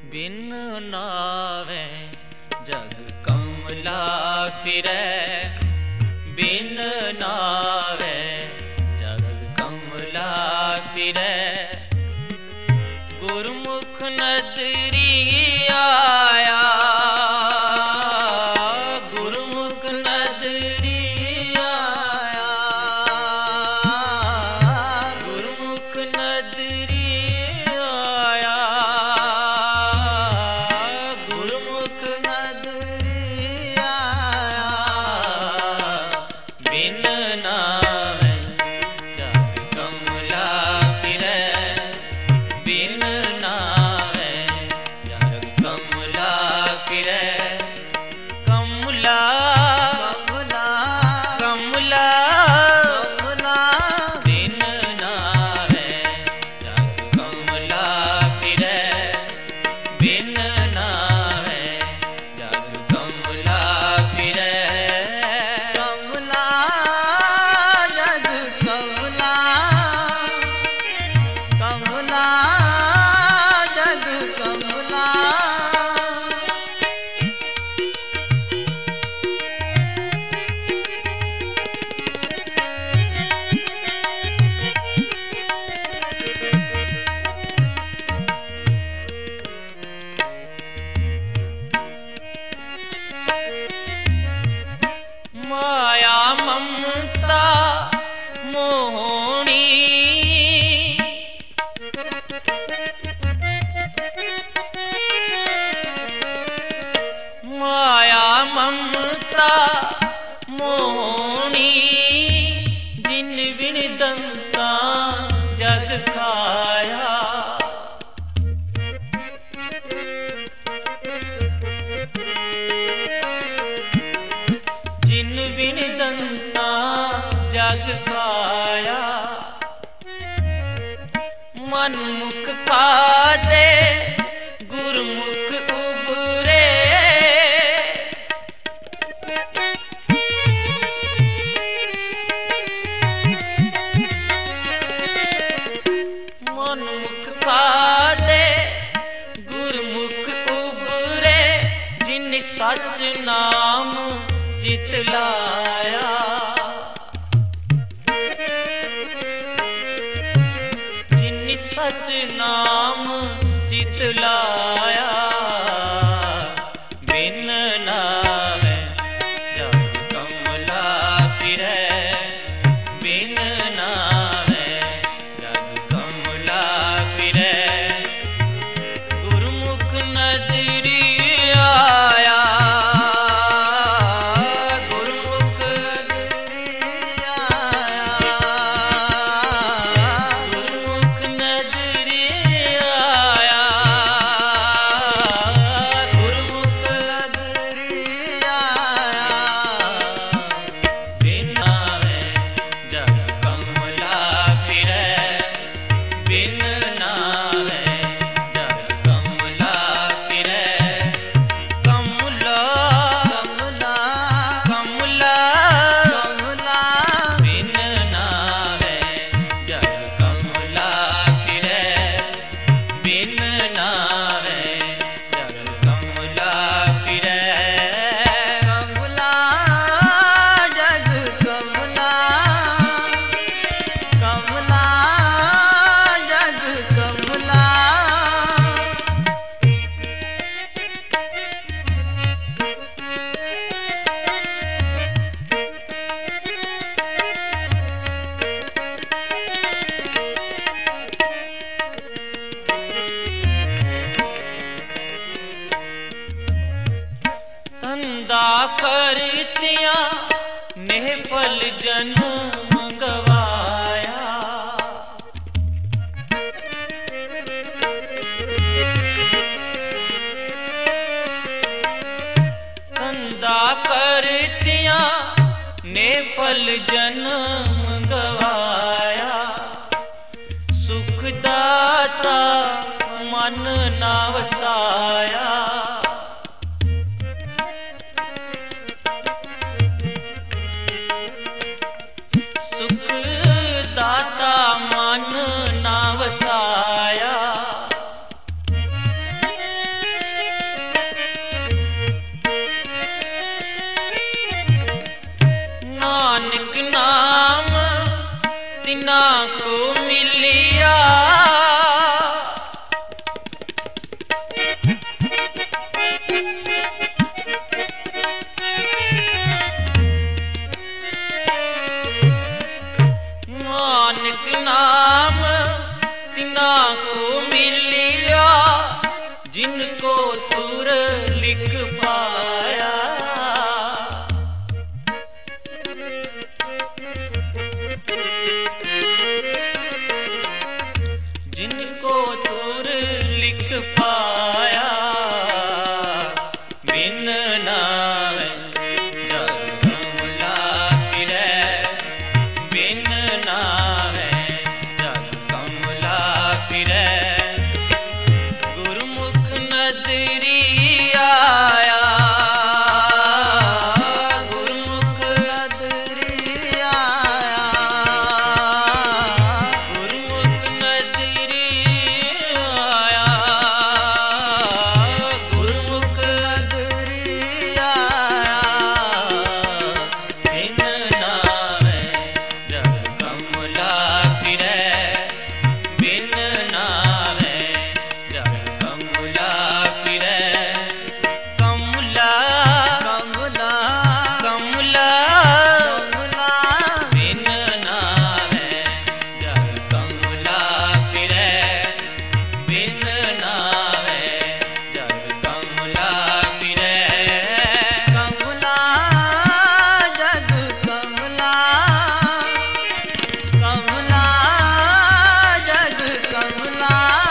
बिन नावे जग कमला फिरै, बिन नावे जग कमला फिरै। गुरमुख नदरी आया, गुरमुख नदरी आया, गुरमुख नदरी आया, गुरमुख नदरी आया। बिन नावे जग कमला फिरै, बिन नावे जग कमला फिरै। कमला कमला कमला कमला, बिन नावे जग कमला फिरै, बिन नावे जग कमला फिरै। कमला जग कमला, कमला जग कमला। माया ममता मोहनी, माया ममता मोहनी। जिन बिन दंता जग खाया, जिन बिन दंता जग खाया। मन मुख खादे गुरमुख उबरे, मन मुख खादे गुरमुख उबरे। जिन सच नाम चित लाया, जिन सच नाम चित लाया। बिन नावे जग कमला फिरै, बिन नावे जग कमला फिरै। गुरमुख नदरी आया, गुरमुख नदरी आया, गुरमुख नदरी आया, गुरमुख नदरी आया। बिन नावे जग कमला फिरै, बिन नावे जग कमला फिरै। कमला कमला कमला कमला, बिन नावे जग कमला फिरै, बिन नावे जग कमला फिरै। कमला जग कमला, कमला जग कमला। तंदा करतिया नेह पल जन्म गवाया, तंदा करतिया ने पल जन्म गवाया। सुखदाता मन ना वसाया, सुखदाता मन ना वसाया। जिनको तुर लिख पाया। जिनको तुर लिख पाया, बिन नावे जग कमला फिरै, बिन नावे जग कमला फिरै। गुरमुख नदरी आया, गुरमुख नदरी आया, गुरमुख नदरी आया, गुरमुख नदरी आया। बिन नावे जग कमला फिरै, बिन नावे जग कमला फिरै। कमला कमला कमला कमला, बिन नावे जग कमला फिरै, बिन नावे जग कमला फिरै। कमला जग कमला, कमला जग कमला।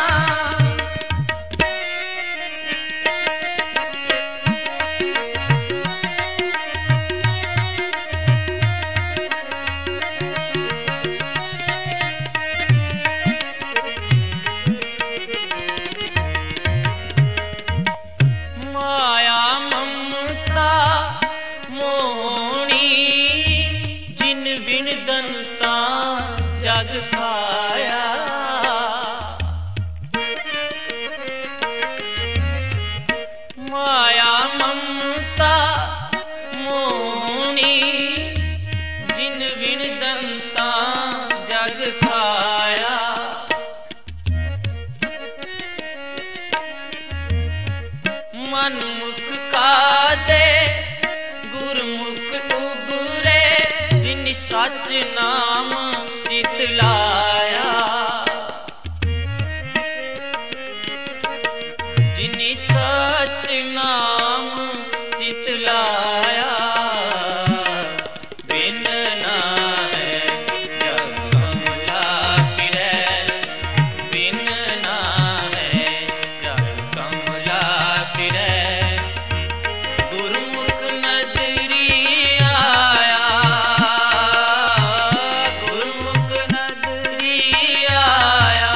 माया ममता मोहनी, जिन बिन दंता जग खाया। माया ममता मोहनी, जिन बिन दंता जग खाया। मन मुख का दे गुरमुख उबरे, जिन सच नाम चित लाया। जिन सच नाम चित लाया। बिन नावे जग कमला फिरै, बिन नावे जग कमला फिरै। गुरमुख नदरी आया, गुरमुख नदरी आया।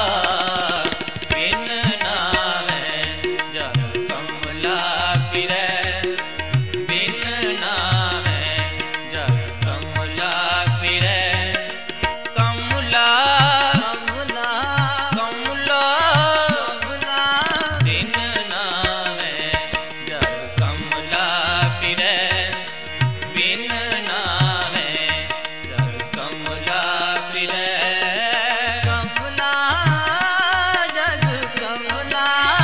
बिन नावे जग कमला फिरै, बिन नावे जग कमला फिरै। कमला कमला कमला कमला, बिन नावे जग कमला फिरै, बिन नावे जग कमला फिरै। कमला जग कमला।